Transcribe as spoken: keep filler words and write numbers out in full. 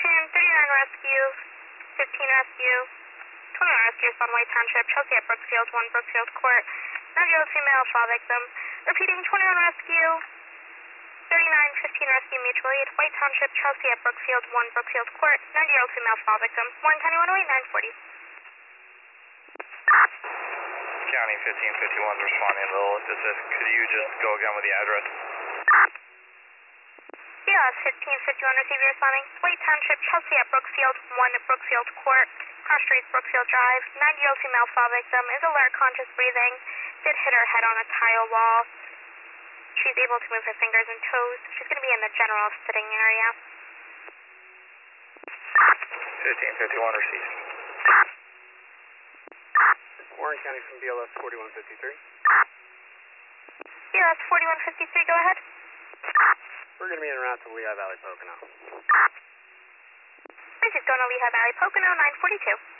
Attention, thirty-nine rescue, fifteen rescue, twenty-one rescue, Sunway Township, Chelsea at Brookfield, one Brookfield Court, nine-year-old female fall victim. Repeating, twenty-one rescue, thirty-nine, fifteen rescue, mutual aid, White Township, Chelsea at Brookfield, one Brookfield Court, ninety-year-old female fall victim, Warren County one oh eight, nine forty. County fifteen fifty-one is responding a little assist. Could you just go again with the address? B L S fifteen fifty-one, receiver responding. White Township, Chelsea at Brookfield, one Brookfield Court, Cross Street, Brookfield Drive. nine-year-old female fall victim is alert, conscious breathing. Did hit her head on a tile wall. She's able to move her fingers and toes. She's going to be in the general sitting area. fifteen fifty-one received. Warren County from B L S forty-one fifty-three. B L S forty-one fifty-three, go ahead. We're going to be en route to Lehigh Valley, Pocono. This is going to Lehigh Valley, Pocono, nine forty-two.